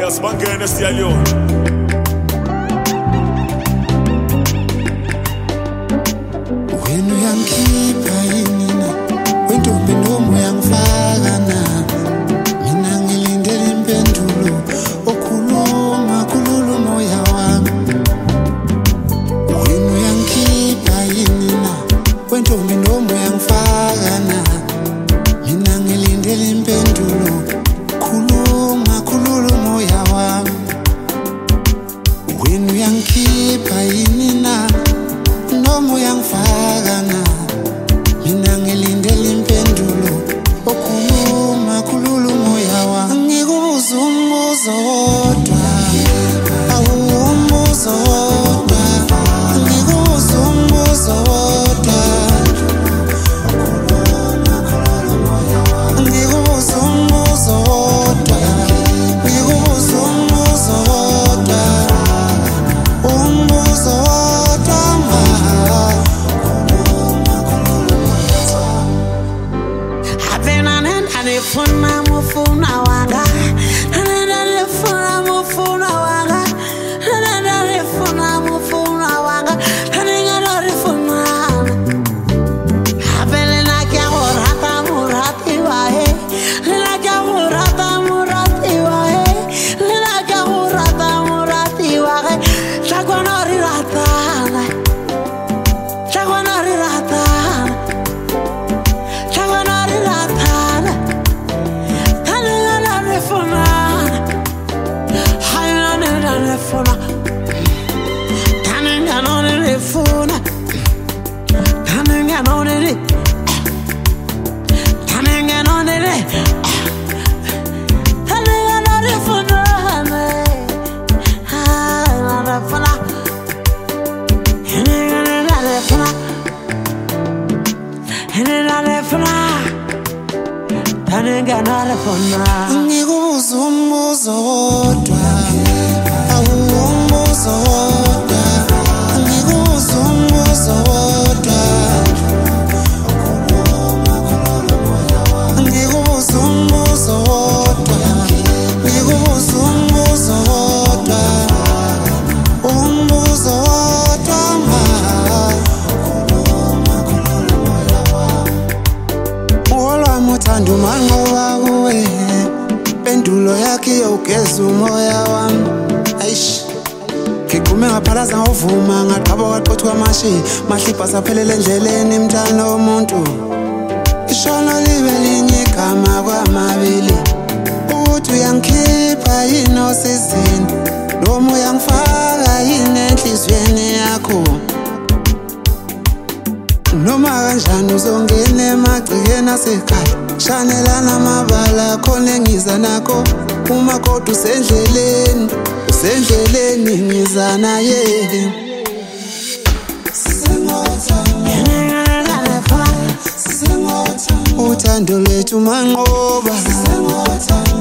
Haya sibangene siyaliyona. Wena uyangikhipha yini na wentombi noma uyangifaka na mina ngilindele impendulo okhuluma umoya wami. Wena uyangikhipha yini na wentombi noma uyangifaka na mina ngilindele impendulo khuluma umoya wami. Wena uyangikhipha yini na noma uyangifaka na mina ngilindele impendulo okhuluma umoya wami. Ngikubuza umbuzo wodwa awumbuzo wodwa, ngikubuza umbuzo wodwa, ngikubuza umbuzo wodwa, ngikubuza umbuzo wodwa, umbuzo wodwa mufuna wanga nalefuna mufuna wanga nalefuna mufuna wanga nalefuna abelena kya horata murati wae lena kya horata murati wae lena kya horata murati wae chakwanori rata ngikubuza umbuzo wodwa awumbuzo wodwa, ngikubuza umbuzo wodwa, ngikubuza umbuzo wodwa, ngikubuza umbuzo wodwa, umbuzo wodwa olwami uthanda umanqoba kuwe impendulo yakhe yogeza umoya wami. Ayish ngigume ngaphalaza ngavuma ngaqhaba kwaqothwa amashi mahlipha saphelele endleleni mntana womuntu. Ishono libe linye igama kwamabili ukuthi uyangikhipha yini osizini noma uyangifaka yini enhlizweni yakho. Noma kanjani uzongena emagcikeni asekhaya shanelana amabala khona engiza nakho uma kodwa usendleleni ngiza naye. Uthando lwethu manqoba